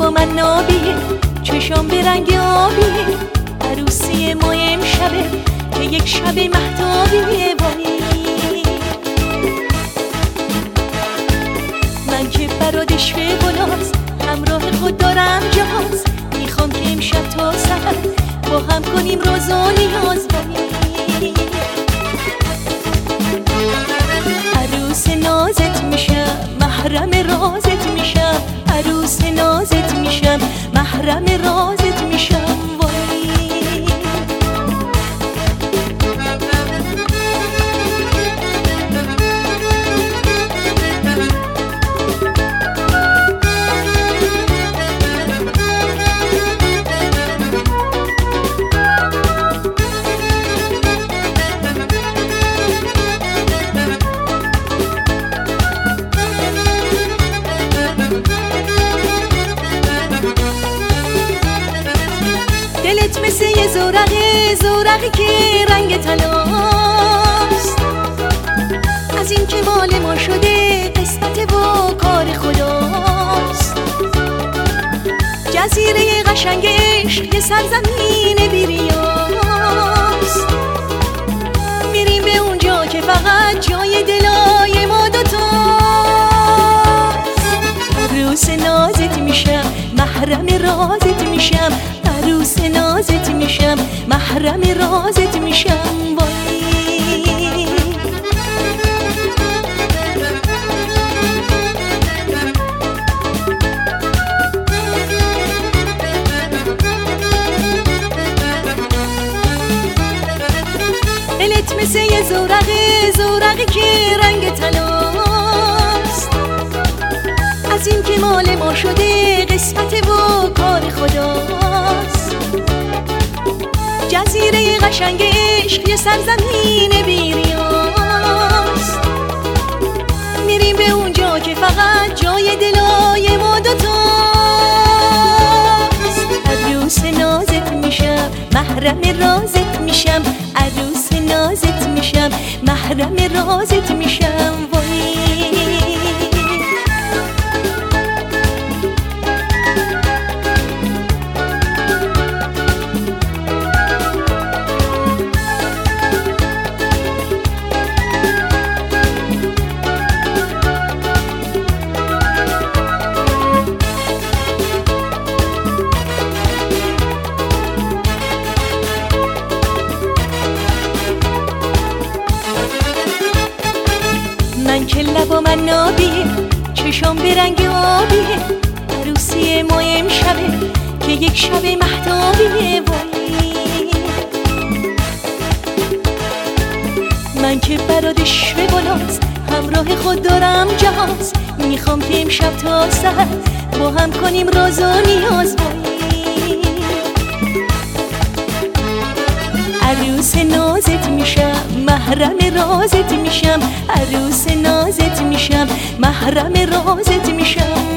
با من نابیه، چشام به رنگ آبیه، عروسی ما امشبه که یک شب مهتابیه. من که برادش به گلاست، همراه خود دارم جهاز، میخوام که امشب تا سحر با هم کنیم راز و نیاز. عروس نازت میشم، محرم رازت میشم، عروس نازت میشم، محرم رازت میشم. دلت مثل یه زورقه، زورقی که رنگ طلاست، از این که مال ما شده قسمت و کار خداست. جزیره قشنگ عشق یه سرزمین بیریاست، میریم به اونجا که فقط جای دلای ما دوتاست. عروس نازت میشم، محرم رازت میشم، عروس نازت میشم، محرم رازت میشم. دلت مثل یه زورقه، زورقی که رنگ طلاست، از این که مال ما شده قسمت و کار خداست. جزیره قشنگ عشق یه سرزمین بیریاست، میریم به اونجا که فقط جای دلای ما دوتاست. عروس نازت میشم، محرم رازت میشم، عروس نازت میشم، محرم رازت میشم. من که لبا من نابیه، چشام به رنگ آبیه، عروسی ما امشبه که یک شب مهتابیه. من که برادش به گلاست، همراه خود دارم جهاز، میخوام که امشب تا سحر با هم کنیم راز و نیاز. عروس نازت میشم، محرم رازت میشم، عروس نازت میشم، محرم رازت میشم.